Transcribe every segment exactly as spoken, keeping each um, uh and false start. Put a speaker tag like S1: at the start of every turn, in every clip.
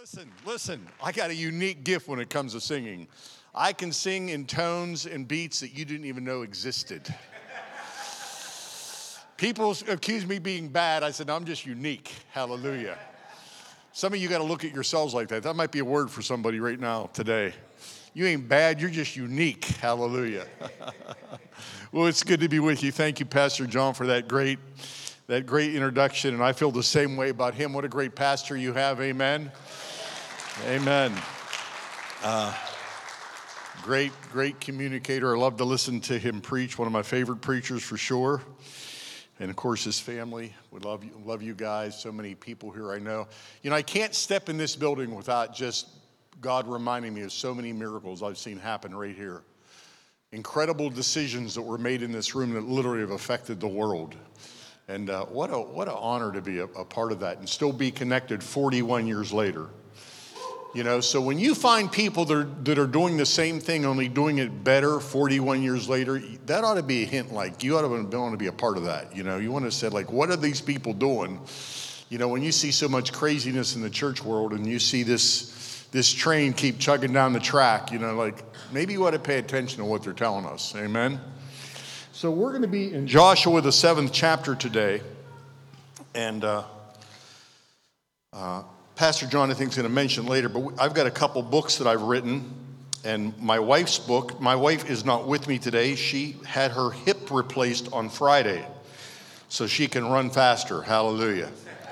S1: Listen, listen, I got a unique gift when it comes to singing. I can sing in tones and beats that you didn't even know existed. People accuse me of being bad. I said, no, I'm just unique. Hallelujah. Some of you got to look at yourselves like that. That might be a word for somebody right now today. You ain't bad, you're just unique. Hallelujah. Well, it's good to be with you. Thank you, Pastor John, for that great, that great introduction. And I feel the same way about him. What a great pastor you have. Amen. Amen. Uh, great, great communicator. I love to listen to him preach. One of my favorite preachers for sure. And of course, his family. We love you, love you guys. So many people here I know. You know, I can't step in this building without just God reminding me of so many miracles I've seen happen right here. Incredible decisions that were made in this room that literally have affected the world. And uh, what a what an honor to be a, a part of that and still be connected forty-one years later. You know, so when you find people that are, that are doing the same thing, only doing it better forty-one years later, that ought to be a hint like you ought to want to be a part of that. You know, you want to say like, what are these people doing? You know, when you see so much craziness in the church world and you see this, this train keep chugging down the track, you know, like maybe you ought to pay attention to what they're telling us. Amen. So we're going to be in Joshua, the seventh chapter today. And, uh, uh, Pastor John, I think, is going to mention later, but I've got a couple books that I've written, and my wife's book, my wife is not with me today. She had her hip replaced on Friday, so she can run faster. Hallelujah.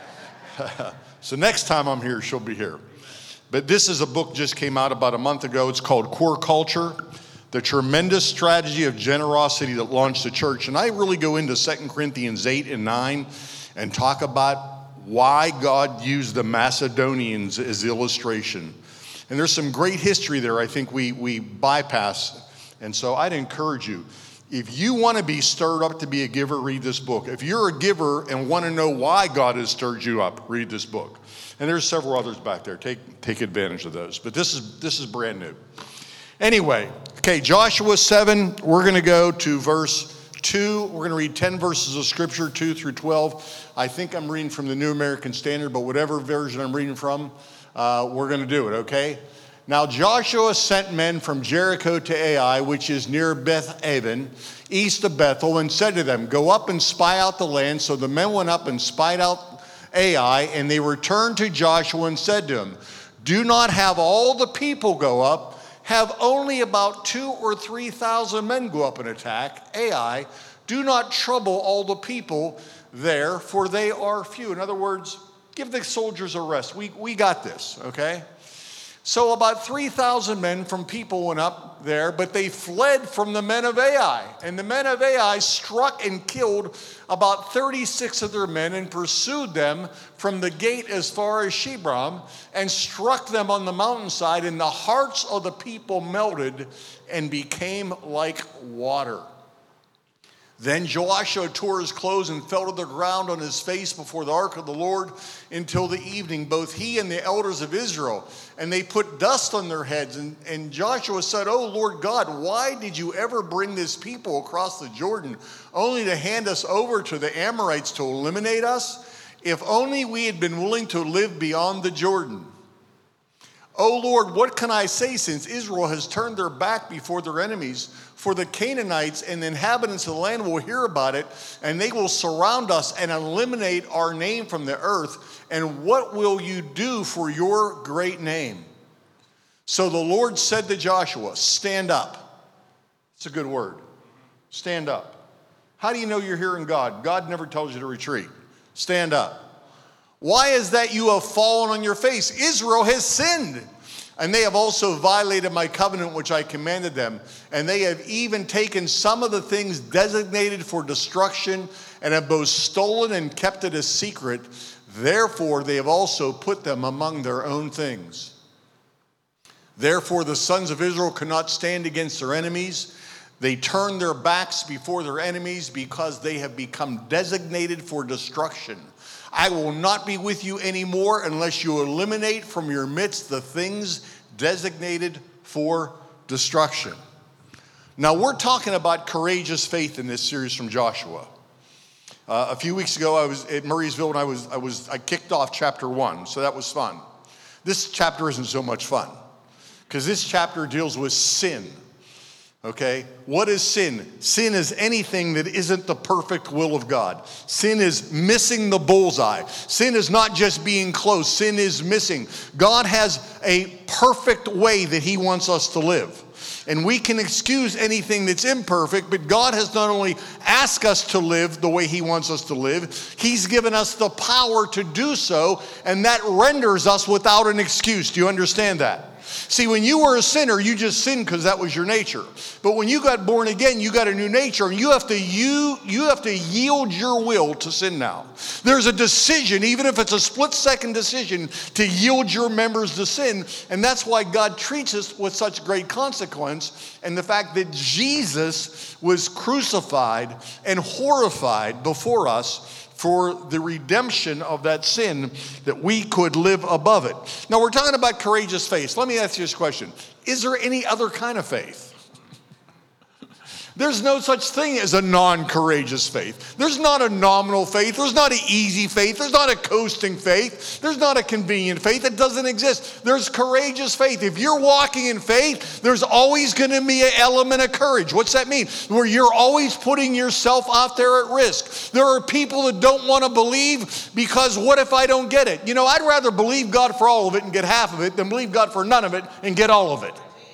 S1: So next time I'm here, she'll be here. But this is a book just came out about a month ago. It's called Core Culture, The Tremendous Strategy of Generosity That Launched the Church. And I really go into Second Corinthians eight and nine and talk about why God used the Macedonians as the illustration. And there's some great history there I think we, we bypass. And so I'd encourage you, if you want to be stirred up to be a giver, read this book. If you're a giver and want to know why God has stirred you up, read this book. And there's several others back there. Take, take advantage of those. But this is, this is brand new. Anyway, okay, Joshua seven, we're going to go to verse two. We're going to read ten verses of scripture, two through twelve. I think I'm reading from the New American Standard, but whatever version I'm reading from, uh, we're going to do it, okay? Now Joshua sent men from Jericho to Ai, which is near Beth-aven, east of Bethel, and said to them, go up and spy out the land. So the men went up and spied out Ai, and they returned to Joshua and said to him, do not have all the people go up. Have only about two or three thousand men go up and attack Ai. Do not trouble all the people there, for they are few. In other words, give the soldiers a rest. We, we got this, okay? So about three thousand men from people went up there, but they fled from the men of Ai. And the men of Ai struck and killed about thirty-six of their men and pursued them from the gate as far as Shebron and struck them on the mountainside, and the hearts of the people melted and became like water. Then Joshua tore his clothes and fell to the ground on his face before the ark of the Lord until the evening, both he and the elders of Israel. And they put dust on their heads. And, and Joshua said, oh, Lord God, why did you ever bring this people across the Jordan only to hand us over to the Amorites to eliminate us? If only we had been willing to live beyond the Jordan. Oh, Lord, what can I say since Israel has turned their back before their enemies? For the Canaanites and the inhabitants of the land will hear about it, and they will surround us and eliminate our name from the earth. And what will you do for your great name? So the Lord said to Joshua, stand up. It's a good word. Stand up. How do you know you're hearing God? God never tells you to retreat. Stand up. Why is that you have fallen on your face? Israel has sinned. And they have also violated my covenant which I commanded them. And they have even taken some of the things designated for destruction and have both stolen and kept it a secret. Therefore, they have also put them among their own things. Therefore, the sons of Israel could not stand against their enemies. They turn their backs before their enemies because they have become designated for destruction. I will not be with you anymore unless you eliminate from your midst the things designated for destruction. Now, we're talking about courageous faith in this series from Joshua. Uh, a few weeks ago, I was at Murraysville, and I was I was I kicked off chapter one, so that was fun. This chapter isn't so much fun because this chapter deals with sin. Okay? What is sin? Sin is anything that isn't the perfect will of God. Sin is missing the bullseye. Sin is not just being close. Sin is missing. God has a perfect way that he wants us to live. And we can excuse anything that's imperfect, but God has not only asked us to live the way he wants us to live, he's given us the power to do so, and that renders us without an excuse. Do you understand that? See, when you were a sinner, you just sinned because that was your nature. But when you got born again, you got a new nature, and you have to you you have to yield your will to sin now. There's a decision, even if it's a split-second decision, to yield your members to sin, and that's why God treats us with such great consequence. And the fact that Jesus was crucified and horrified before us for the redemption of that sin, that we could live above it. Now, we're talking about courageous faith. Let me ask you this question. Is there any other kind of faith? There's no such thing as a non-courageous faith. There's not a nominal faith. There's not an easy faith. There's not a coasting faith. There's not a convenient faith. It doesn't exist. There's courageous faith. If you're walking in faith, there's always going to be an element of courage. What's that mean? Where you're always putting yourself out there at risk. There are people that don't want to believe because what if I don't get it? You know, I'd rather believe God for all of it and get half of it than believe God for none of it and get all of it.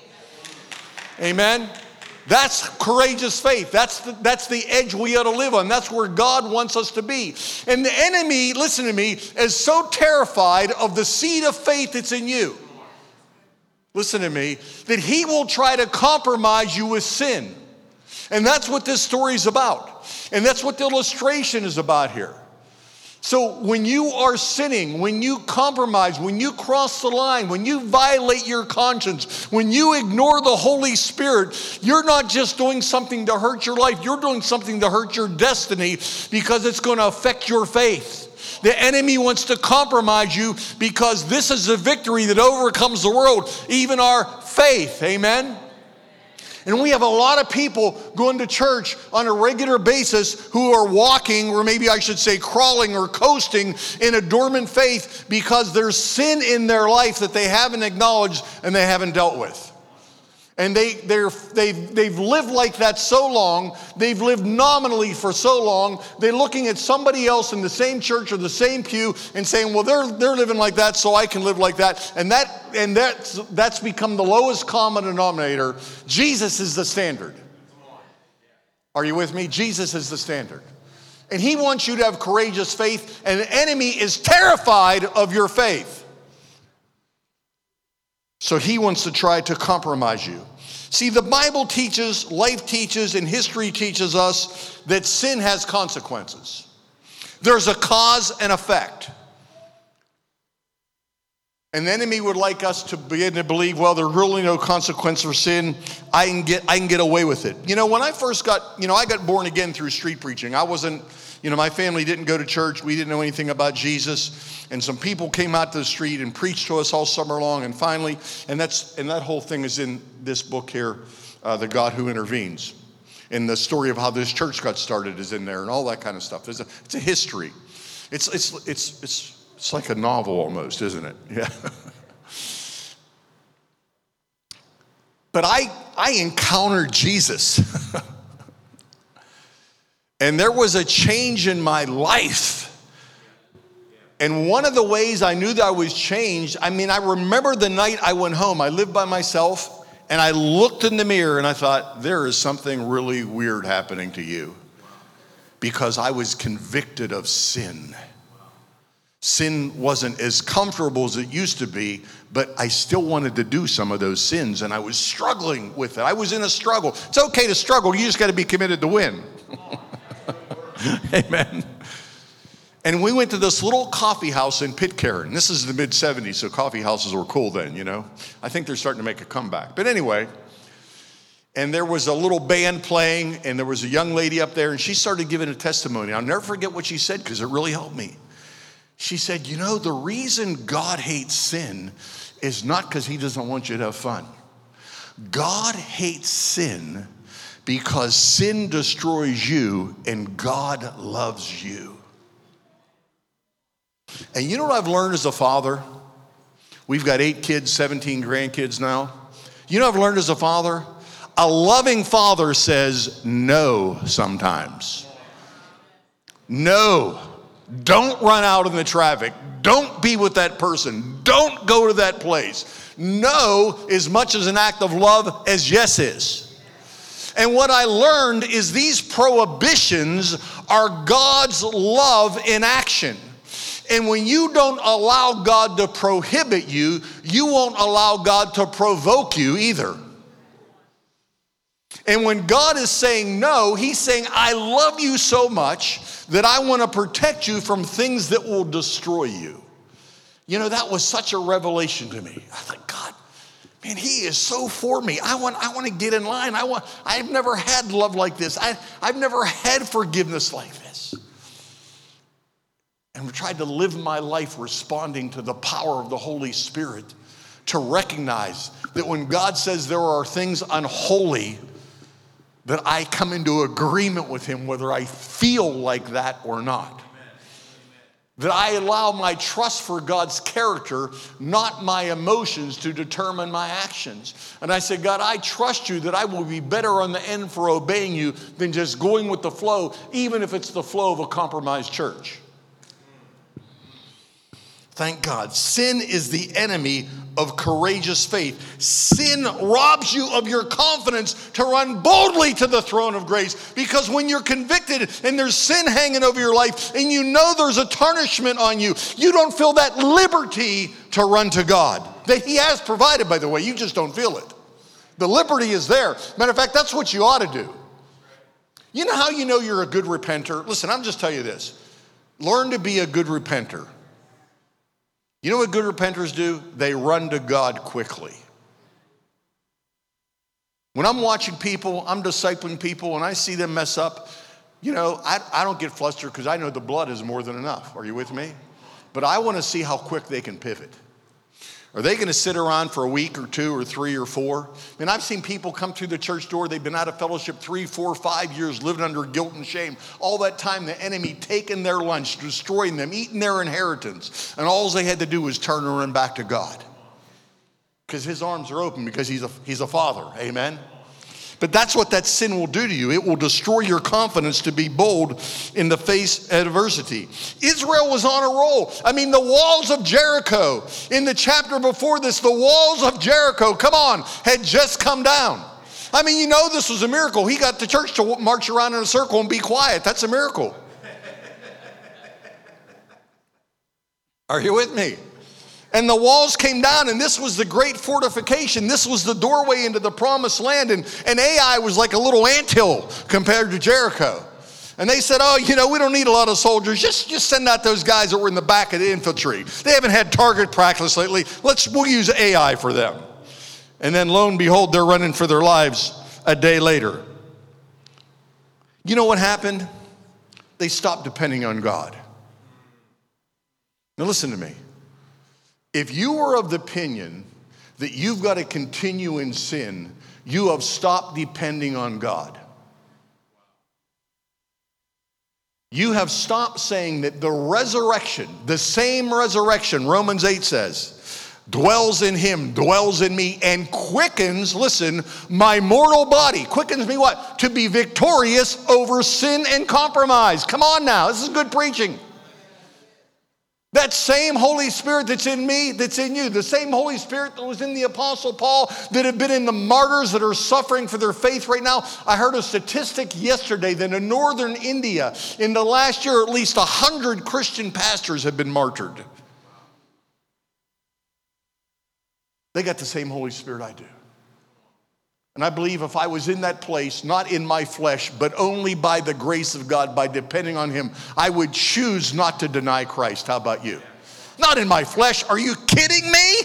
S1: Amen? That's courageous faith. That's the, that's the edge we ought to live on. That's where God wants us to be. And the enemy, listen to me, is so terrified of the seed of faith that's in you, listen to me, that he will try to compromise you with sin. And that's what this story is about. And that's what the illustration is about here. So when you are sinning, when you compromise, when you cross the line, when you violate your conscience, when you ignore the Holy Spirit, you're not just doing something to hurt your life, you're doing something to hurt your destiny because it's going to affect your faith. The enemy wants to compromise you because this is the victory that overcomes the world, even our faith. Amen? And we have a lot of people going to church on a regular basis who are walking, or maybe I should say crawling or coasting in a dormant faith because there's sin in their life that they haven't acknowledged and they haven't dealt with. And they, they're, they've, they've lived like that so long, they've lived nominally for so long, they're looking at somebody else in the same church or the same pew and saying, well, they're, they're living like that, so I can live like that. And, that, and that's, that's become the lowest common denominator. Jesus is the standard. Are you with me? Jesus is the standard. And he wants you to have courageous faith, and the enemy is terrified of your faith. So he wants to try to compromise you. See, the Bible teaches, life teaches, and history teaches us that sin has consequences. There's a cause and effect. And the enemy would like us to begin to believe, well, there's really no consequence for sin. I can get, I can get away with it. You know, when I first got, you know, I got born again through street preaching. I wasn't, you know, my family didn't go to church. We didn't know anything about Jesus. And some people came out to the street and preached to us all summer long. And finally, and that's and that whole thing is in this book here, uh, The God Who Intervenes. And the story of how this church got started is in there and all that kind of stuff. It's a, it's a history. It's, it's, it's, it's, it's like a novel almost, isn't it? Yeah. But I, I encountered Jesus. And there was a change in my life. And one of the ways I knew that I was changed, I mean, I remember the night I went home. I lived by myself, and I looked in the mirror, and I thought, there is something really weird happening to you. Because I was convicted of sin. Sin wasn't as comfortable as it used to be, but I still wanted to do some of those sins, and I was struggling with it. I was in a struggle. It's okay to struggle. You just got to be committed to win. Amen. And we went to this little coffee house in Pitcairn. This is the mid seventies, so coffee houses were cool then, you know. I think they're starting to make a comeback. But anyway, and there was a little band playing, and there was a young lady up there, and she started giving a testimony. I'll never forget what she said because it really helped me. She said, you know, the reason God hates sin is not because he doesn't want you to have fun. God hates sin because sin destroys you and God loves you. And you know what I've learned as a father? We've got eight kids, seventeen grandkids now. You know what I've learned as a father? A loving father says no sometimes. No. Don't run out in the traffic. Don't be with that person. Don't go to that place. No is much as an act of love as yes is. And what I learned is these prohibitions are God's love in action. And when you don't allow God to prohibit you, you won't allow God to provoke you either. And when God is saying no, he's saying, I love you so much that I want to protect you from things that will destroy you. You know, that was such a revelation to me. I thought, God, man, he is so for me. I want, I want to get in line. I want, I've never had love like this. I, I've never had forgiveness like this. And I've tried to live my life responding to the power of the Holy Spirit to recognize that when God says there are things unholy, that I come into agreement with him whether I feel like that or not. Amen. That I allow my trust for God's character, not my emotions, to determine my actions. And I say, God, I trust you that I will be better on the end for obeying you than just going with the flow, even if it's the flow of a compromised church. Thank God. Sin is the enemy of courageous faith. Sin robs you of your confidence to run boldly to the throne of grace, because when you're convicted and there's sin hanging over your life and you know there's a tarnishment on you, you don't feel that liberty to run to God. That he has provided, by the way, you just don't feel it. The liberty is there. Matter of fact, that's what you ought to do. You know how you know you're a good repenter? Listen, I'm just telling you this. Learn to be a good repenter. You know what good repenters do? They run to God quickly. When I'm watching people, I'm discipling people, and I see them mess up, you know, I, I don't get flustered because I know the blood is more than enough. Are you with me? But I want to see how quick they can pivot. Are they going to sit around for a week or two or three or four? And I've seen people come through the church door. They've been out of fellowship three, four, five years, living under guilt and shame. All that time, the enemy taking their lunch, destroying them, eating their inheritance. And all they had to do was turn and run back to God. Because his arms are open, because he's a, he's a father. Amen? But that's what that sin will do to you. It will destroy your confidence to be bold in the face of adversity. Israel was on a roll. I mean, the walls of Jericho, in the chapter before this, the walls of Jericho, come on, had just come down. I mean, you know this was a miracle. He got the church to march around in a circle and be quiet. That's a miracle. Are you with me? And the walls came down, and this was the great fortification. This was the doorway into the promised land. And, and Ai was like a little anthill compared to Jericho. And they said, oh, you know, we don't need a lot of soldiers. Just, just send out those guys that were in the back of the infantry. They haven't had target practice lately. Let's, we'll use Ai for them. And then lo and behold, they're running for their lives a day later. You know what happened? They stopped depending on God. Now listen to me. If you are of the opinion that you've got to continue in sin, you have stopped depending on God. You have stopped saying that the resurrection, the same resurrection, Romans eight says, dwells in him, dwells in me, and quickens, listen, my mortal body. Quickens me what? To be victorious over sin and compromise. Come on now, this is good preaching. That same Holy Spirit that's in me, that's in you, the same Holy Spirit that was in the Apostle Paul, that have been in the martyrs that are suffering for their faith right now. I heard a statistic yesterday that in northern India, in the last year, at least one hundred Christian pastors have been martyred. They got the same Holy Spirit I do. And I believe if I was in that place, not in my flesh, but only by the grace of God, by depending on him, I would choose not to deny Christ. How about you? Not in my flesh. Are you kidding me?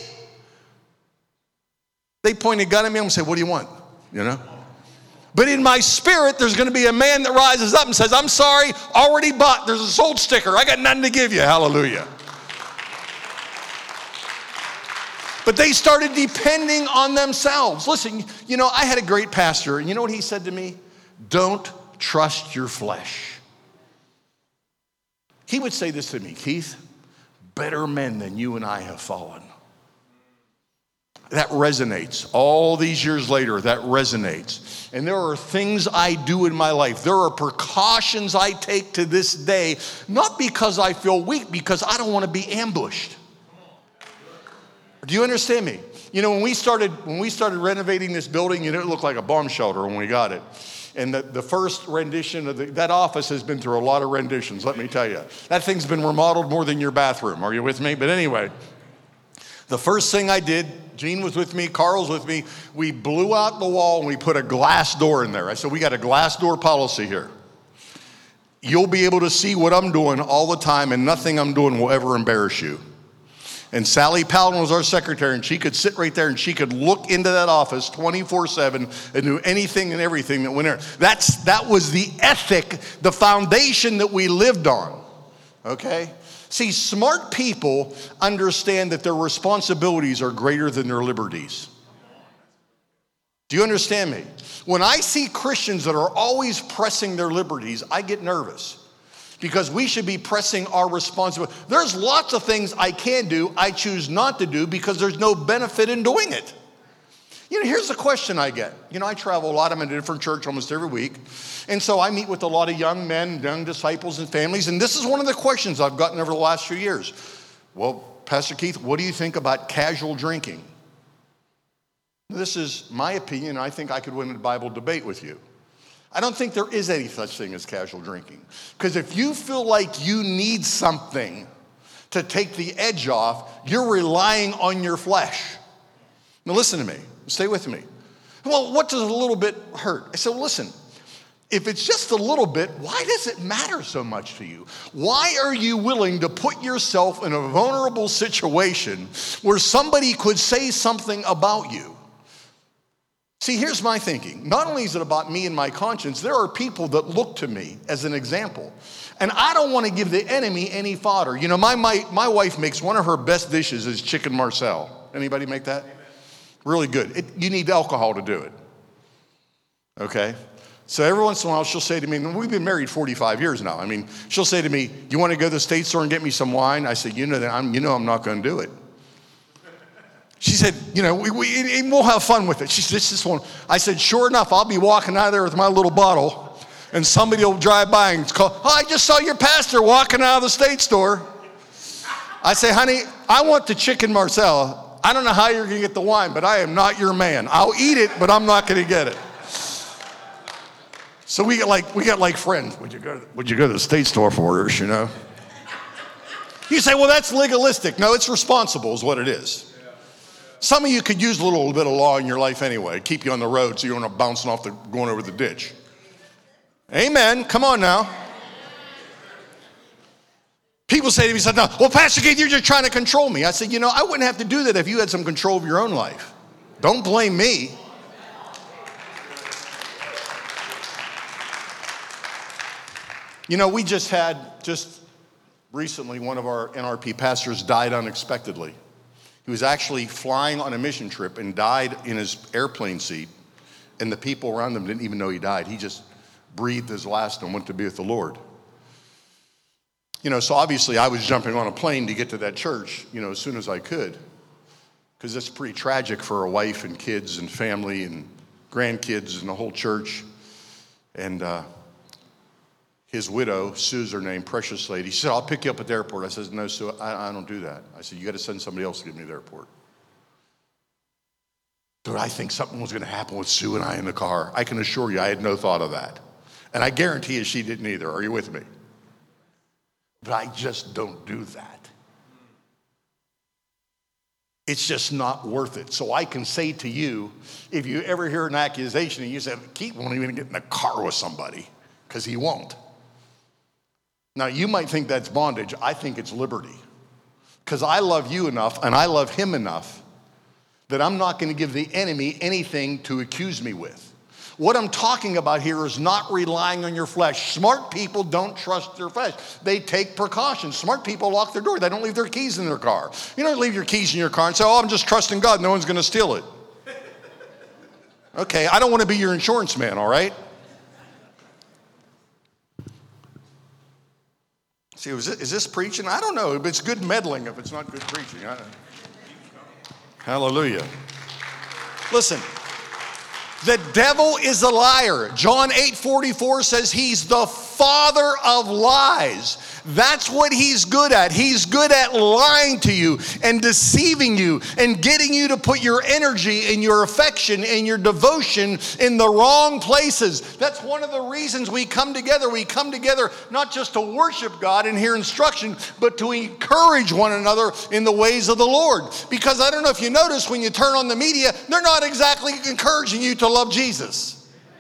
S1: They point a gun at me and say, what do you want? You know? But in my spirit, there's going to be a man that rises up and says, I'm sorry, already bought. There's a sold sticker. I got nothing to give you. Hallelujah. But they started depending on themselves. Listen, you know, I had a great pastor, and you know what he said to me? Don't trust your flesh. He would say this to me, Keith, better men than you and I have fallen. That resonates. All these years later, that resonates. And there are things I do in my life. There are precautions I take to this day, not because I feel weak, because I don't want to be ambushed. Do you understand me? You know, when we started when we started renovating this building, you know, it looked like a bomb shelter when we got it. And the, the first rendition of the, that office has been through a lot of renditions, let me tell you. That thing's been remodeled more than your bathroom. Are you with me? But anyway, the first thing I did, Gene was with me, Carl's with me, we blew out the wall and we put a glass door in there. I said, we got a glass door policy here. You'll be able to see what I'm doing all the time, and nothing I'm doing will ever embarrass you. And Sally Paladin was our secretary, and she could sit right there and she could look into that office twenty-four seven and knew anything and everything that went there. That's, that was the ethic, the foundation that we lived on, okay? See, smart people understand that their responsibilities are greater than their liberties. Do you understand me? When I see Christians that are always pressing their liberties, I get nervous. Because we should be pressing our responsibility. There's lots of things I can do, I choose not to do because there's no benefit in doing it. You know, here's the question I get. You know, I travel a lot. I'm in a different church almost every week. And so I meet with a lot of young men, young disciples and families. And this is one of the questions I've gotten over the last few years. Well, Pastor Keith, what do you think about casual drinking? This is my opinion. I think I could win a Bible debate with you. I don't think there is any such thing as casual drinking. Because if you feel like you need something to take the edge off, you're relying on your flesh. Now listen to me. Stay with me. Well, what does a little bit hurt? I said, well, listen, if it's just a little bit, why does it matter so much to you? Why are you willing to put yourself in a vulnerable situation where somebody could say something about you? See, here's my thinking. Not only is it about me and my conscience, there are people that look to me as an example. And I don't want to give the enemy any fodder. You know, my, my, my wife makes one of her best dishes is chicken Marcel. Anybody make that? Really good. It, you need alcohol to do it. Okay? So every once in a while she'll say to me, and we've been married forty-five years now. I mean, she'll say to me, you want to go to the state store and get me some wine? I said, you know that I'm, you know I'm not going to do it. She said, you know, we, we, we'll have fun with it. She said, this one. I said, sure enough, I'll be walking out of there with my little bottle, and somebody will drive by and call, oh, I just saw your pastor walking out of the state store. I say, honey, I want the chicken Marcel. I don't know how you're going to get the wine, but I am not your man. I'll eat it, but I'm not going to get it. So we get like we got like friends. Would you go to, would you go to the state store for us, you know? You say, well, that's legalistic. No, it's responsible is what it is. Some of you could use a little bit of law in your life anyway, keep you on the road so you're not bouncing off the, going over the ditch. Amen. Come on now. People say to me, no, well, Pastor Keith, you're just trying to control me. I said, you know, I wouldn't have to do that if you had some control of your own life. Don't blame me. You know, we just had, just recently, one of our N R P pastors died unexpectedly. He was actually flying on a mission trip and died in his airplane seat, and the people around him didn't even know he died. He just breathed his last and went to be with the Lord. You know, so obviously I was jumping on a plane to get to that church, you know, as soon as I could, because it's pretty tragic for a wife and kids and family and grandkids and the whole church. And uh, his widow, Sue's her name, precious lady, she said, I'll pick you up at the airport. I said, no, Sue, I, I don't do that. I said, you got to send somebody else to get me to the airport. Dude, I think something was going to happen with Sue and I in the car. I can assure you I had no thought of that. And I guarantee you she didn't either. Are you with me? But I just don't do that. It's just not worth it. So I can say to you, if you ever hear an accusation and you say, Keith won't even get in a car with somebody, because he won't. Now, you might think that's bondage. I think it's liberty. Because I love you enough and I love him enough that I'm not going to give the enemy anything to accuse me with. What I'm talking about here is not relying on your flesh. Smart people don't trust their flesh. They take precautions. Smart people lock their door. They don't leave their keys in their car. You don't leave your keys in your car and say, oh, I'm just trusting God. No one's going to steal it. Okay, I don't want to be your insurance man, all right? See, is this, is this preaching? I don't know. It's good meddling if it's not good preaching. I don't know. Hallelujah. Listen, the devil is a liar. John eight forty-four says he's the father of lies. That's what he's good at. He's good at lying to you and deceiving you and getting you to put your energy and your affection and your devotion in the wrong places. That's one of the reasons we come together. We come together not just to worship God and hear instruction, but to encourage one another in the ways of the Lord. Because I don't know if you notice, when you turn on the media, they're not exactly encouraging you to love Jesus.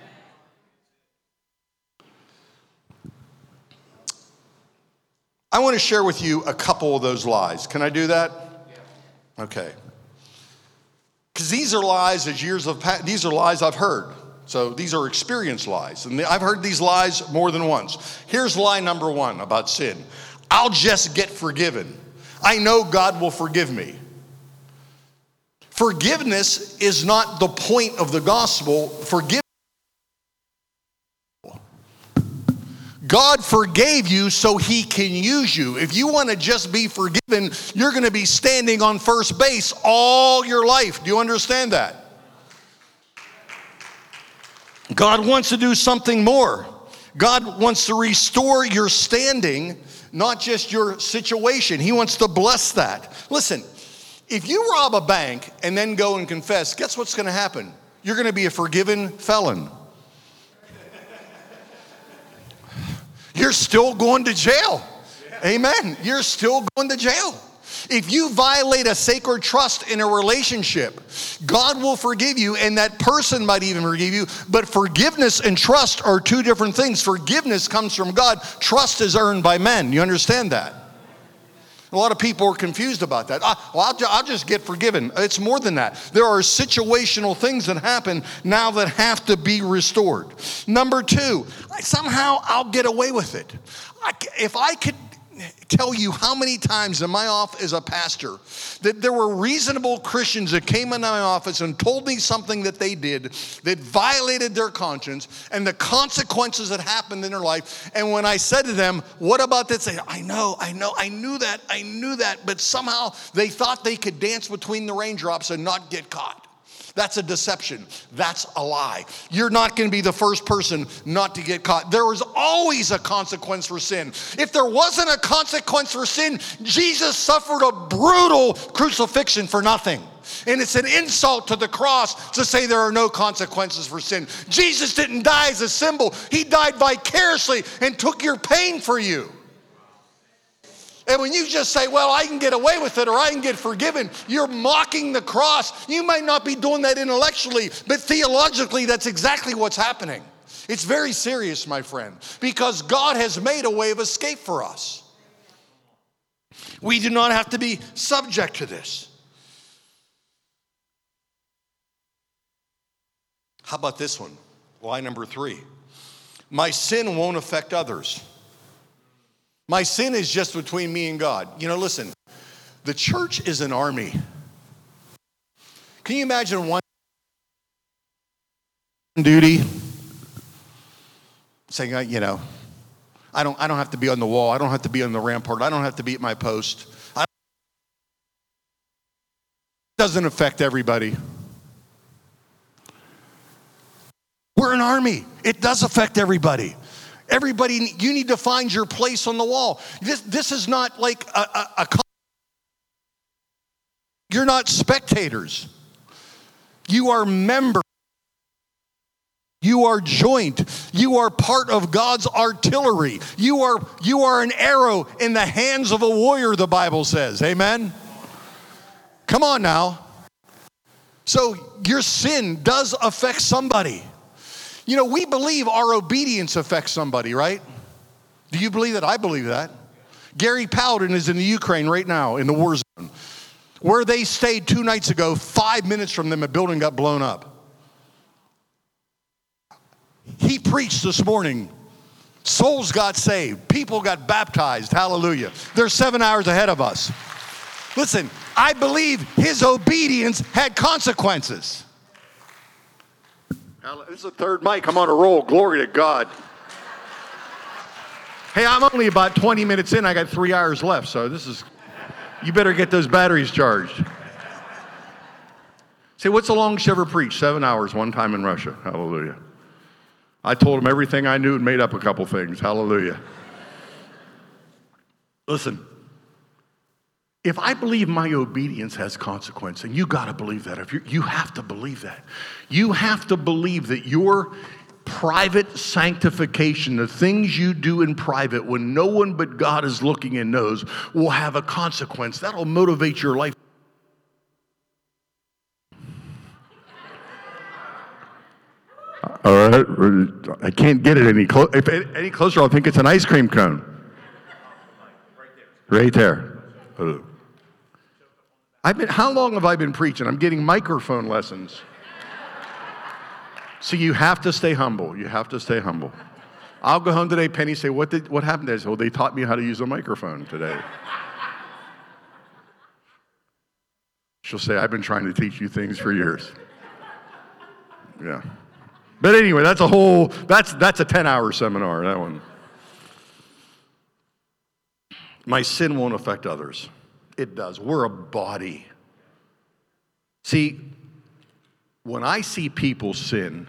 S1: I want to share with you a couple of those lies. Can I do that? Yeah. Okay. Because these are lies as years of past, these are lies I've heard. So these are experience lies. And I've heard these lies more than once. Here's lie number one about sin. I'll just get forgiven. I know God will forgive me. Forgiveness is not the point of the gospel. Forgiveness. God forgave you so he can use you. If you want to just be forgiven, you're going to be standing on first base all your life. Do you understand that? God wants to do something more. God wants to restore your standing, not just your situation. He wants to bless that. Listen, if you rob a bank and then go and confess, guess what's going to happen? You're going to be a forgiven felon. You're still going to jail. Amen. You're still going to jail. If you violate a sacred trust in a relationship, God will forgive you, and that person might even forgive you, but forgiveness and trust are two different things. Forgiveness comes from God. Trust is earned by men. You understand that? A lot of people are confused about that. Ah, well, I'll, I'll just get forgiven. It's more than that. There are situational things that happen now that have to be restored. Number two, somehow I'll get away with it. I, if I could tell you how many times in my office as a pastor that there were reasonable Christians that came into my office and told me something that they did that violated their conscience and the consequences that happened in their life. And when I said to them, what about this? They said, I know, I know, I knew that, I knew that, but somehow they thought they could dance between the raindrops and not get caught. That's a deception. That's a lie. You're not going to be the first person not to get caught. There was always a consequence for sin. If there wasn't a consequence for sin, Jesus suffered a brutal crucifixion for nothing. And it's an insult to the cross to say there are no consequences for sin. Jesus didn't die as a symbol. He died vicariously and took your pain for you. And when you just say, well, I can get away with it or I can get forgiven, you're mocking the cross. You might not be doing that intellectually, but theologically, that's exactly what's happening. It's very serious, my friend, because God has made a way of escape for us. We do not have to be subject to this. How about this one? Lie number three. My sin won't affect others. My sin is just between me and God. You know, listen, the church is an army. Can you imagine one duty saying, you know, I don't, I don't have to be on the wall. I don't have to be on the rampart. I don't have to be at my post. I, it doesn't affect everybody. We're an army. It does affect everybody. Everybody, you need to find your place on the wall. This, this is not like a, a, a, you're not spectators. You are members. You are joint. You are part of God's artillery. You are, you are an arrow in the hands of a warrior, the Bible says. Amen? Come on now. So your sin does affect somebody. You know, we believe our obedience affects somebody, right? Do you believe that? I believe that. Gary Paladin is in the Ukraine right now, in the war zone. Where they stayed two nights ago, five minutes from them, a building got blown up. He preached this morning. Souls got saved. People got baptized. Hallelujah. They're seven hours ahead of us. Listen, I believe his obedience had consequences. This is the third mic. I'm on a roll. Glory to God. Hey, I'm only about twenty minutes in. I got three hours left, so this is, you better get those batteries charged.
S2: Say, what's the longest you ever preached? Seven hours, one time in Russia. Hallelujah. I told him everything I knew and made up a couple things. Hallelujah. Listen, if I believe my obedience has consequence, and you got to believe that. If you you have to believe that. You have to believe that your private sanctification, the things you do in private when no one but God is looking and knows, will have a consequence. That'll motivate your life. All right, I can't get it any closer. If any closer, I'll think it's an ice cream cone. Right there. I've been. How long have I been preaching? I'm getting microphone lessons. So you have to stay humble. You have to stay humble. I'll go home today. Penny say, "What did? What happened?" I say, "Well, they taught me how to use a microphone today." She'll say, "I've been trying to teach you things for years." Yeah. But anyway, that's a whole, that's that's a ten-hour seminar, that one. My sin won't affect others. It does. We're a body. See, when I see people sin,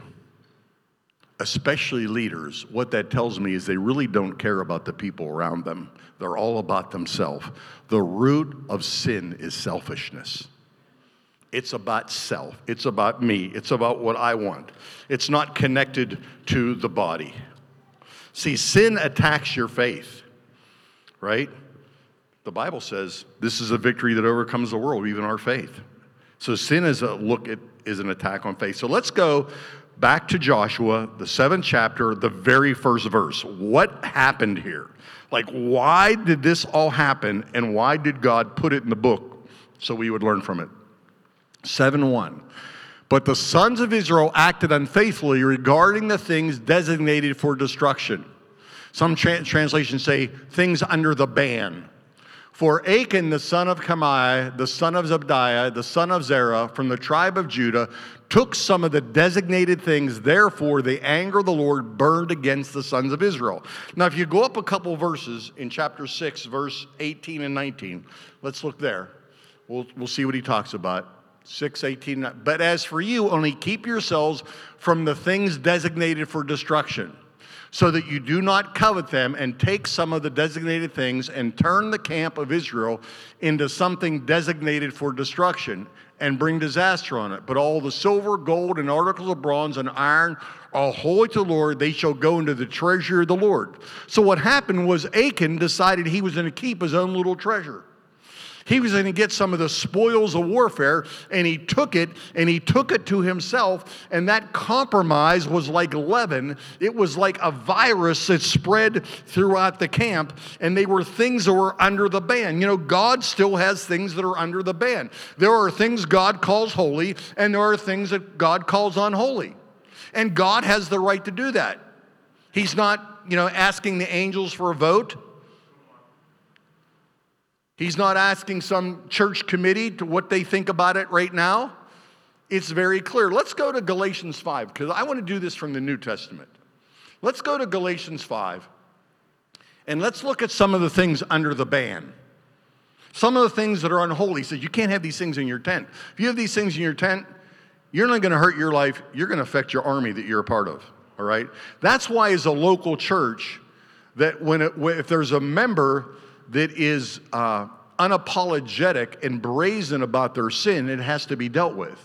S2: especially leaders, what that tells me is they really don't care about the people around them. They're all about themselves. The root of sin is selfishness. It's about self. It's about me. It's about what I want. It's not connected to the body. See, sin attacks your faith, right? The Bible says this is a victory that overcomes the world, even our faith. So sin is a look at is an attack on faith. So let's go back to Joshua, the seventh chapter, the very first verse. What happened here? Like, why did this all happen, and why did God put it in the book so we would learn from it? seven one. But the sons of Israel acted unfaithfully regarding the things designated for destruction. Some tra- translations say things under the ban. For Achan, the son of Kamai, the son of Zebdiah, the son of Zerah, from the tribe of Judah, took some of the designated things. Therefore, the anger of the Lord burned against the sons of Israel. Now, if you go up a couple verses in chapter six, verse eighteen and nineteen, let's look there. We'll, we'll see what he talks about. six eighteen. But as for you, only keep yourselves from the things designated for destruction, so that you do not covet them and take some of the designated things and turn the camp of Israel into something designated for destruction and bring disaster on it. But all the silver, gold, and articles of bronze and iron are holy to the Lord. They shall go into the treasury of the Lord. So what happened was Achan decided he was going to keep his own little treasure. He was going to get some of the spoils of warfare, and he took it, and he took it to himself, and that compromise was like leaven. It was like a virus that spread throughout the camp, and they were things that were under the ban. You know, God still has things that are under the ban. There are things God calls holy, and there are things that God calls unholy. And God has the right to do that. He's not, you know, asking the angels for a vote. He's not asking some church committee to what they think about it right now. It's very clear. Let's go to Galatians five, because I want to do this from the New Testament. Let's go to Galatians five, and let's look at some of the things under the ban. Some of the things that are unholy. He says you can't have these things in your tent. If you have these things in your tent, you're not going to hurt your life. You're going to affect your army that you're a part of, all right? That's why as a local church, that when it, if there's a member that is uh, unapologetic and brazen about their sin, it has to be dealt with.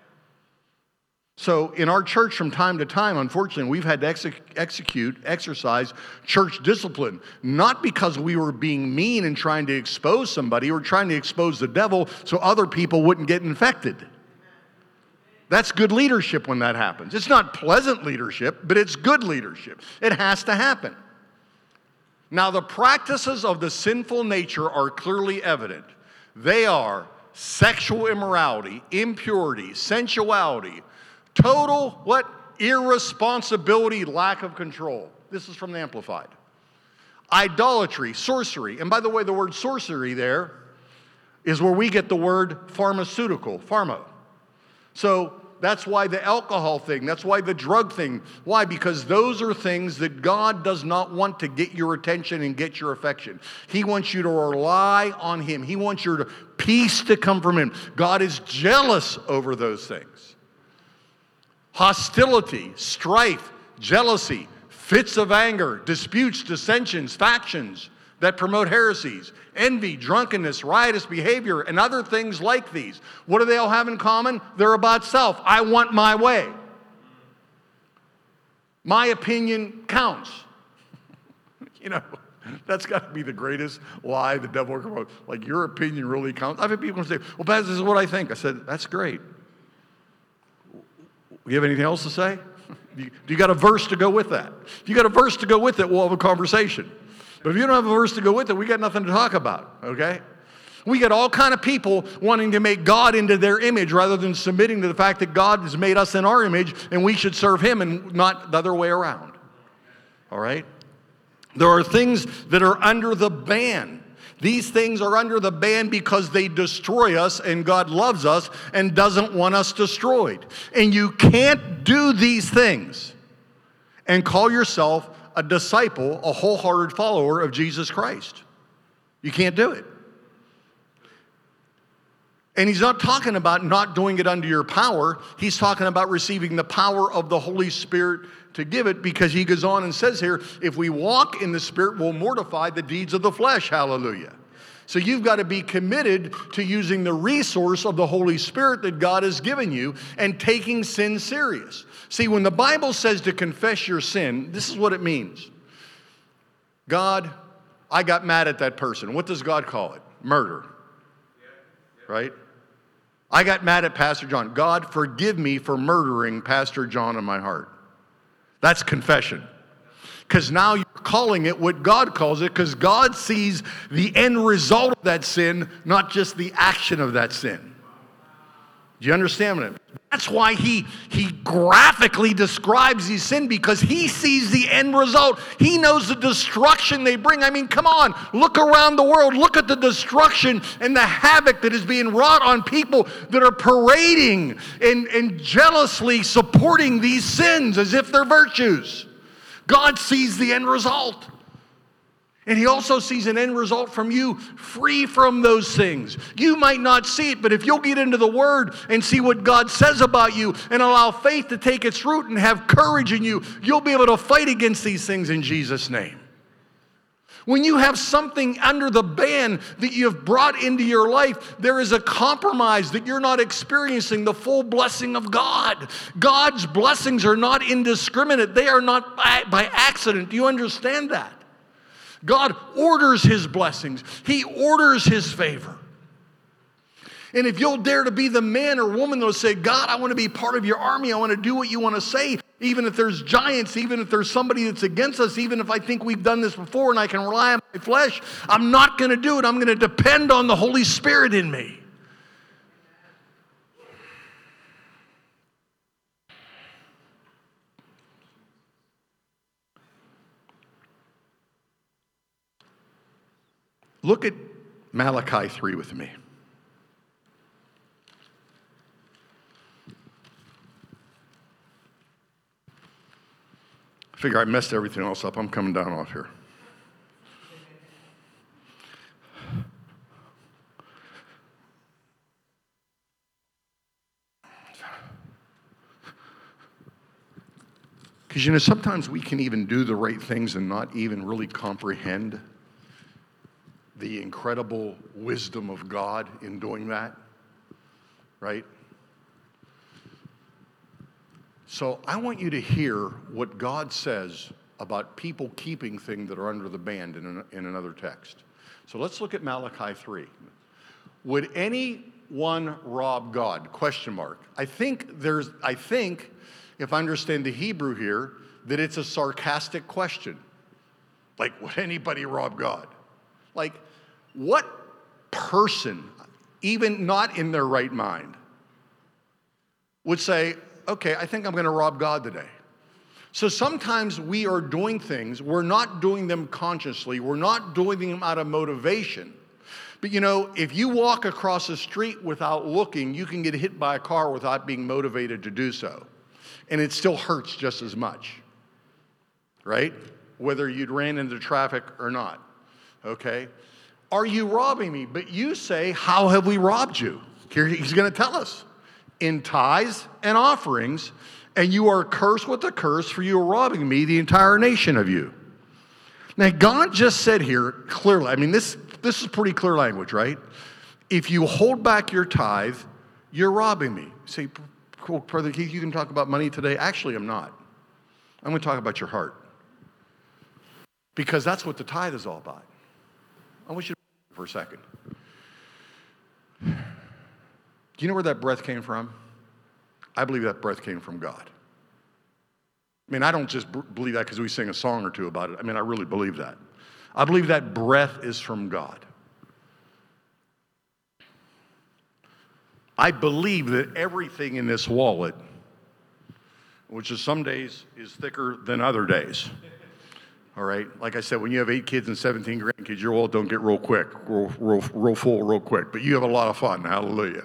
S2: So in our church from time to time, unfortunately, we've had to ex- execute, exercise church discipline, not because we were being mean and trying to expose somebody, we're trying to expose the devil so other people wouldn't get infected. That's good leadership when that happens. It's not pleasant leadership, but it's good leadership. It has to happen. Now, the practices of the sinful nature are clearly evident. They are sexual immorality, impurity, sensuality, total, what? Irresponsibility, lack of control. This is from the Amplified. Idolatry, sorcery. And by the way, the word sorcery there is where we get the word pharmaceutical, pharma. So That's why the alcohol thing. That's why the drug thing. Why? Because those are things that God does not want to get your attention and get your affection. He wants you to rely on Him. He wants your peace to come from Him. God is jealous over those things. Hostility, strife, jealousy, fits of anger, disputes, dissensions, factions that promote heresies, envy, drunkenness, riotous behavior, and other things like these. What do they all have in common? They're about self. I want my way. My opinion counts. You know, that's got to be the greatest lie the devil ever wrote. Like, your opinion really counts. I've had people say, well, Pastor, this is what I think. I said, that's great. You have anything else to say? Do you, do you got a verse to go with that? If you got a verse to go with it, we'll have a conversation. But if you don't have a verse to go with it, we got nothing to talk about, okay? We got all kind of people wanting to make God into their image rather than submitting to the fact that God has made us in our image and we should serve Him and not the other way around, all right? There are things that are under the ban. These things are under the ban because they destroy us, and God loves us and doesn't want us destroyed. And you can't do these things and call yourself a disciple, a wholehearted follower of Jesus Christ. You can't do it. And He's not talking about not doing it under your power. He's talking about receiving the power of the Holy Spirit to give it, because He goes on and says here, if we walk in the Spirit, we'll mortify the deeds of the flesh. Hallelujah. So you've got to be committed to using the resource of the Holy Spirit that God has given you and taking sin serious. See, when the Bible says to confess your sin, this is what it means. God, I got mad at that person. What does God call it? Murder. Right? I got mad at Pastor John. God, forgive me for murdering Pastor John in my heart. That's confession. Because now you're calling it what God calls it, because God sees the end result of that sin, not just the action of that sin. Do you understand what I mean? That's why he, he graphically describes these sin, because He sees the end result. He knows the destruction they bring. I mean, come on, look around the world. Look at the destruction and the havoc that is being wrought on people that are parading and, and jealously supporting these sins as if they're virtues. God sees the end result. And He also sees an end result from you free from those things. You might not see it, but if you'll get into the Word and see what God says about you and allow faith to take its root and have courage in you, you'll be able to fight against these things in Jesus' name. When you have something under the ban that you have brought into your life, there is a compromise that you're not experiencing the full blessing of God. God's blessings are not indiscriminate. They are not by, by accident. Do you understand that? God orders His blessings. He orders His favor. And if you'll dare to be the man or woman that will say, God, I want to be part of your army. I want to do what you want to say. Even if there's giants, even if there's somebody that's against us, even if I think we've done this before and I can rely on my flesh, I'm not going to do it. I'm going to depend on the Holy Spirit in me. Look at Malachi three with me. I figure I messed everything else up. I'm coming down off here. Because, you know, sometimes we can even do the right things and not even really comprehend the incredible wisdom of God in doing that, right? So I want you to hear what God says about people keeping things that are under the ban in, an, in another text. So let's look at Malachi three. Would anyone rob God? Question mark. I think there's, I think, if I understand the Hebrew here, that it's a sarcastic question. Like, would anybody rob God? Like, what person, even not in their right mind, would say, okay, I think I'm going to rob God today? So sometimes we are doing things, we're not doing them consciously, we're not doing them out of motivation, But you know, if you walk across the street without looking, you can get hit by a car without being motivated to do so. And it still hurts just as much, right? Whether you'd ran into traffic or not, okay? Are you robbing me? But you say, how have we robbed you? Here he's going to tell us. In tithes and offerings, and you are cursed with a curse, for you are robbing me, the entire nation of you. Now, God just said here clearly, I mean, this, this is pretty clear language, right? If you hold back your tithe, you're robbing me. Say, cool, Brother Keith, you can talk about money today. Actually, I'm not. I'm going to talk about your heart. Because that's what the tithe is all about. I want you to for a second. Do you know where that breath came from? I believe that breath came from God. I mean, I don't just b- believe that because we sing a song or two about it. I mean, I really believe that. I believe that breath is from God. I believe that everything in this wallet, which is some days is thicker than other days. All right? Like I said, when you have eight kids and seventeen grandkids, your wallet don't get real quick, real, real, real full real quick. But you have a lot of fun. Hallelujah.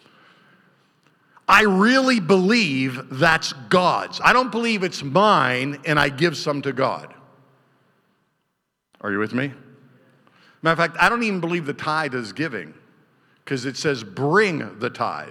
S2: I really believe that's God's. I don't believe it's mine and I give some to God. Are you with me? Matter of fact, I don't even believe the tithe is giving because it says bring the tithe.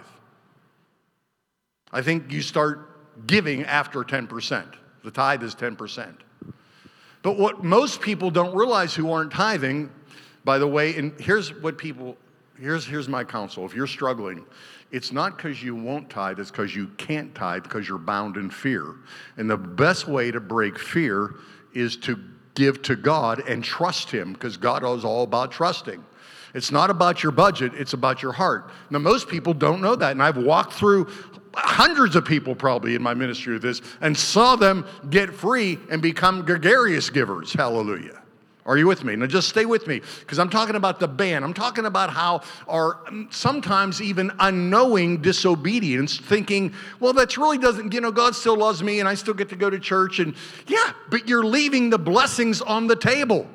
S2: I think you start giving after ten percent. The tithe is ten percent. But what most people don't realize who aren't tithing, by the way, and here's what people, here's, here's my counsel. If you're struggling, it's not because you won't tithe, it's because you can't tithe because you're bound in fear. And the best way to break fear is to give to God and trust Him, because God is all about trusting. It's not about your budget, it's about your heart. Now, most people don't know that, and I've walked through hundreds of people probably in my ministry with this and saw them get free and become gregarious givers. Hallelujah. Are you with me? Now just stay with me, because I'm talking about the ban. I'm talking about how our sometimes even unknowing disobedience, thinking, well, that really doesn't, you know, God still loves me and I still get to go to church. And yeah, but you're leaving the blessings on the table.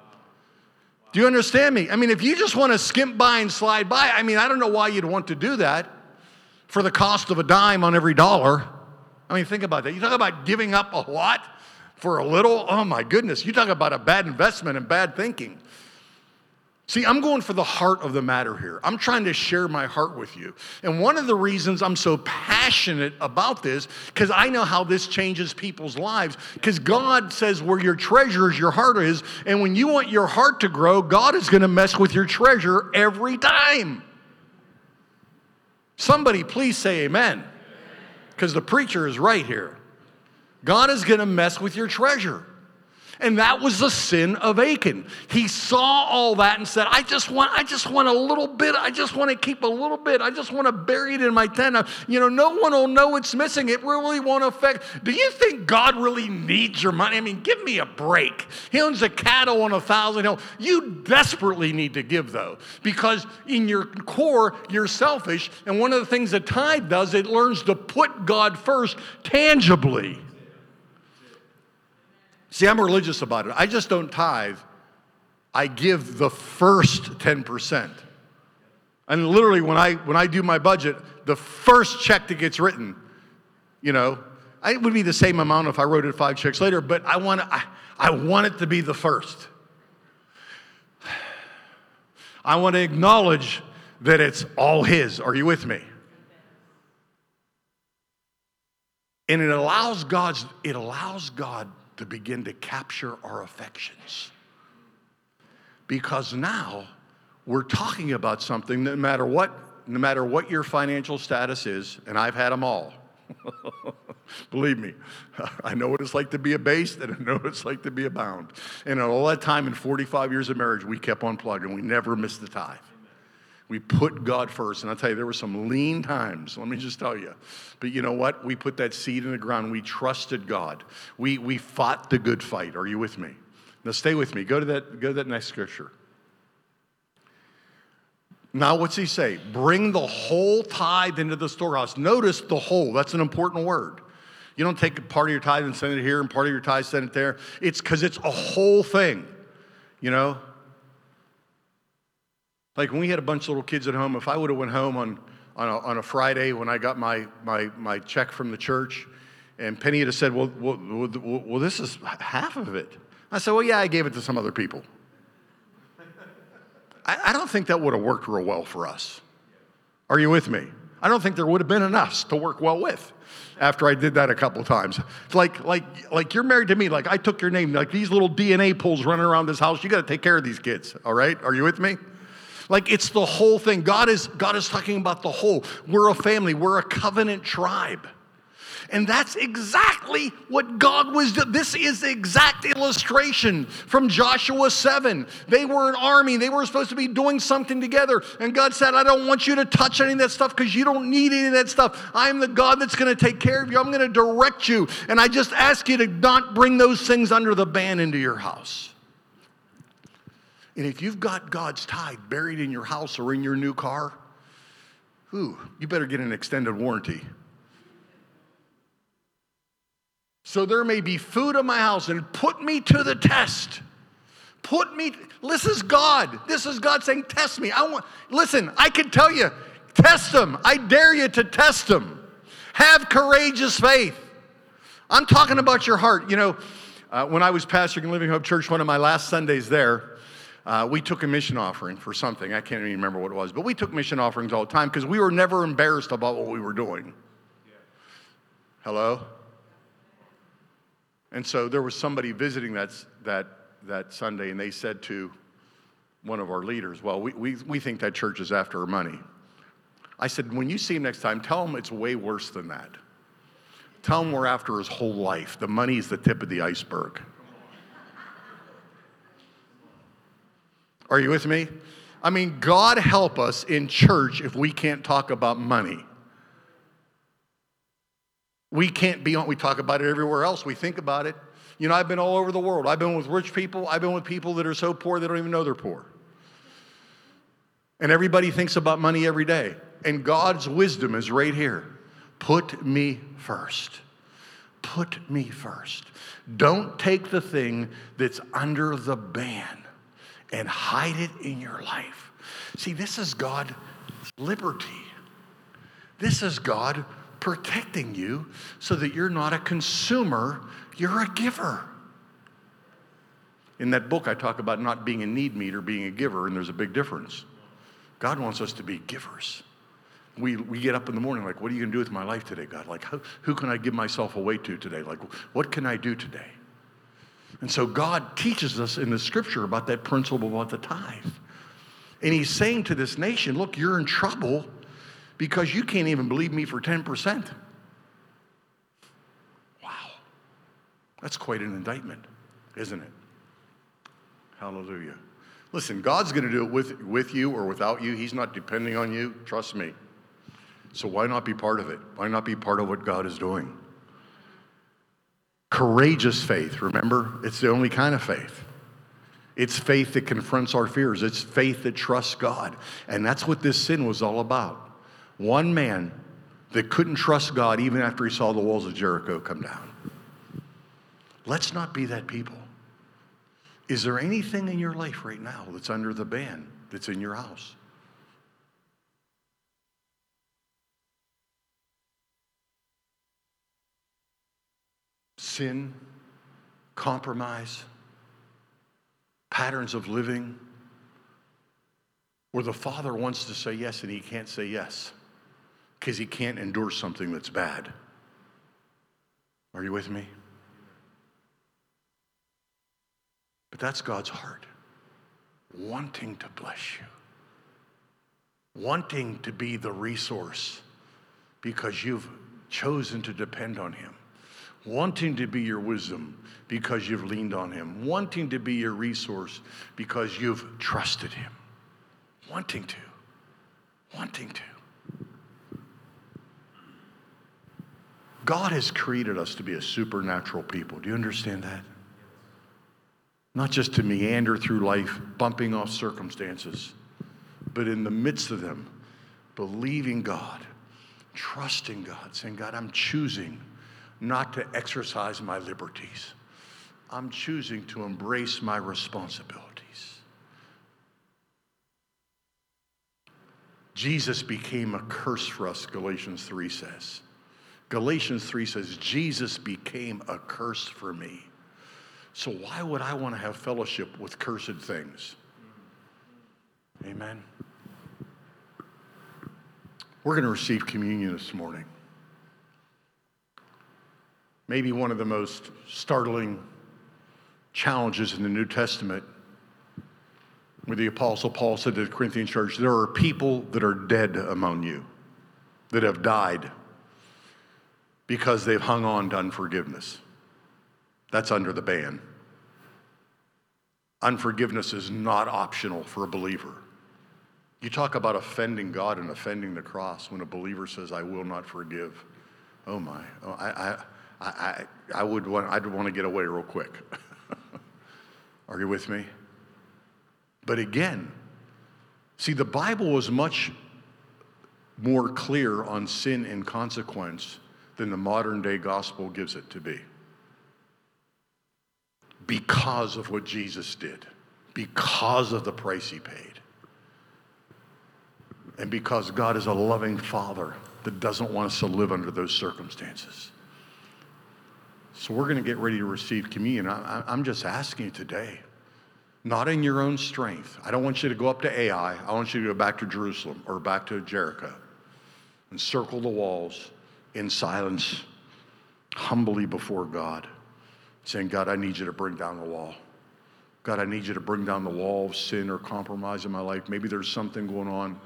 S2: Do you understand me? I mean, if you just want to skimp by and slide by, I mean, I don't know why you'd want to do that for the cost of a dime on every dollar. I mean, think about that. You talk about giving up a lot for a little. Oh my goodness. You talk about a bad investment and bad thinking. See, I'm going for the heart of the matter here. I'm trying to share my heart with you. And one of the reasons I'm so passionate about this, because I know how this changes people's lives. Because God says where your treasure is, your heart is. And when you want your heart to grow, God is going to mess with your treasure every time. Somebody please say amen. Because the preacher is right here. God is going to mess with your treasure. And that was the sin of Achan. He saw all that and said, I just want, I just want a little bit. I just want to keep a little bit. I just want to bury it in my tent. You know, no one will know it's missing. It really won't affect. Do you think God really needs your money? I mean, give me a break. He owns a cattle on a thousand hills. You desperately need to give, though, because in your core, you're selfish. And one of the things that tithe does, it learns to put God first tangibly. See, I'm religious about it. I just don't tithe. I give the first ten percent. And literally, when I when I do my budget, the first check that gets written, you know, it would be the same amount if I wrote it five checks later, but I want I, I want it to be the first. I want to acknowledge that it's all His. Are you with me? And it allows God's it allows God to begin to capture our affections. Because now we're talking about something that no matter what, no matter what your financial status is, and I've had them all. Believe me, I know what it's like to be abased, and I know what it's like to be abound. And all that time in forty-five years of marriage, we kept on plugging. We never missed the tithe. We put God first. And I'll tell you, there were some lean times, let me just tell you. But you know what? We put that seed in the ground. We trusted God. We, we fought the good fight. Are you with me? Now stay with me. Go to that, go to that next scripture. Now what's he say? Bring the whole tithe into the storehouse. Notice the whole. That's an important word. You don't take part of your tithe and send it here and part of your tithe send it there. It's because it's a whole thing, you know. Like when we had a bunch of little kids at home, if I would have went home on, on, a, on a Friday when I got my, my, my check from the church, and Penny had said, well, well, well, well, this is half of it. I said, well, yeah, I gave it to some other people. I, I don't think that would have worked real well for us. Are you with me? I don't think there would have been enough to work well with after I did that a couple times. It's like, like, like you're married to me, like I took your name, like these little D N A pools running around this house, you got to take care of these kids, all right? Are you with me? Like it's the whole thing. God is, God is talking about the whole. We're a family. We're a covenant tribe. And that's exactly what God was doing. This is the exact illustration from Joshua seven. They were an army. They were supposed to be doing something together. And God said, I don't want you to touch any of that stuff because you don't need any of that stuff. I'm the God that's going to take care of you. I'm going to direct you. And I just ask you to not bring those things under the ban into your house. And if you've got God's tithe buried in your house or in your new car, ooh, you better get an extended warranty. So there may be food in my house, and put me to the test. Put me, this is God. This is God saying, test me. I want, listen, I can tell you, test them. I dare you to test them. Have courageous faith. I'm talking about your heart. You know, uh, when I was pastoring Living Hope Church, one of my last Sundays there, uh, we took a mission offering for something. I can't even remember what it was, but we took mission offerings all the time because we were never embarrassed about what we were doing. Yeah. Hello? And so there was somebody visiting that, that, that Sunday, and they said to one of our leaders, well, we, we, we think that church is after our money. I said, when you see him next time, tell him it's way worse than that. Tell him we're after his whole life. The money is the tip of the iceberg. Are you with me? I mean, God help us in church if we can't talk about money. We can't be on, we talk about it everywhere else. We think about it. You know, I've been all over the world. I've been with rich people. I've been with people that are so poor they don't even know they're poor. And everybody thinks about money every day. And God's wisdom is right here. Put me first. Put me first. Don't take the thing that's under the ban and hide it in your life. See, this is God's liberty. This is God protecting you so that you're not a consumer, you're a giver. In that book, I talk about not being a need meter, being a giver, and there's a big difference. God wants us to be givers. We, we get up in the morning like, what are you going to do with my life today, God? Like, how, who can I give myself away to today? Like, what can I do today? And so God teaches us in the scripture about that principle about the tithe. And he's saying to this nation, look, you're in trouble because you can't even believe me for ten percent. Wow. That's quite an indictment, isn't it? Hallelujah. Listen, God's going to do it with, with you or without you. He's not depending on you. Trust me. So why not be part of it? Why not be part of what God is doing? Courageous faith, remember? It's the only kind of faith. It's faith that confronts our fears. It's faith that trusts God. And that's what this sin was all about. One man that couldn't trust God even after he saw the walls of Jericho come down. Let's not be that people. Is there anything in your life right now that's under the ban that's in your house? Sin, compromise, patterns of living, where the Father wants to say yes and he can't say yes because he can't endure something that's bad. Are you with me? But that's God's heart, wanting to bless you, wanting to be the resource because you've chosen to depend on him, wanting to be your wisdom because you've leaned on him, wanting to be your resource because you've trusted him, wanting to, wanting to. God has created us to be a supernatural people. Do you understand that? Not just to meander through life, bumping off circumstances, but in the midst of them, believing God, trusting God, saying, God, I'm choosing not to exercise my liberties. I'm choosing to embrace my responsibilities. Jesus became a curse for us, Galatians three says. Galatians three says, Jesus became a curse for me. So why would I want to have fellowship with cursed things? Amen. We're going to receive communion this morning. Maybe one of the most startling challenges in the New Testament, where the Apostle Paul said to the Corinthian church, there are people that are dead among you, that have died because they've hung on to unforgiveness. That's under the ban. Unforgiveness is not optional for a believer. You talk about offending God and offending the cross when a believer says, I will not forgive. Oh my, oh, I, I, I, I would want, I'd want to get away real quick. Are you with me? But again, see, the Bible was much more clear on sin and consequence than the modern day gospel gives it to be. Because of what Jesus did, because of the price he paid, and because God is a loving Father that doesn't want us to live under those circumstances. So we're going to get ready to receive communion. I, I'm just asking you today, not in your own strength. I don't want you to go up to Ai. I want you to go back to Jerusalem or back to Jericho and circle the walls in silence, humbly before God, saying, God, I need you to bring down the wall. God, I need you to bring down the wall of sin or compromise in my life. Maybe there's something going on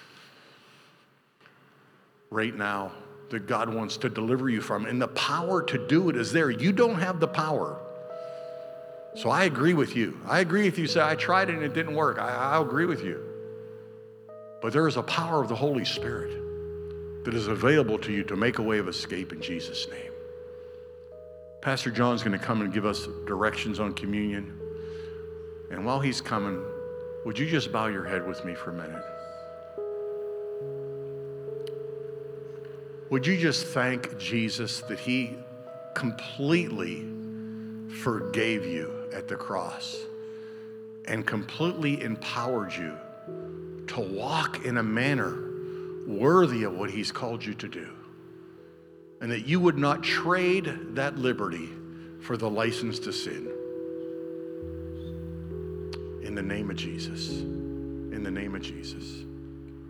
S2: right now that God wants to deliver you from, and the power to do it is there. You don't have the power. So I agree with you. I agree with you. Say, I tried it and it didn't work. I, I agree with you. But there is a power of the Holy Spirit that is available to you to make a way of escape in Jesus' name. Pastor John's going to come and give us directions on communion. And while he's coming, would you just bow your head with me for a minute? Would you just thank Jesus that he completely forgave you at the cross and completely empowered you to walk in a manner worthy of what he's called you to do, and that you would not trade that liberty for the license to sin. In the name of Jesus. In the name of Jesus.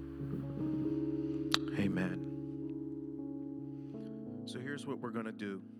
S3: Amen. So here's what we're going to do.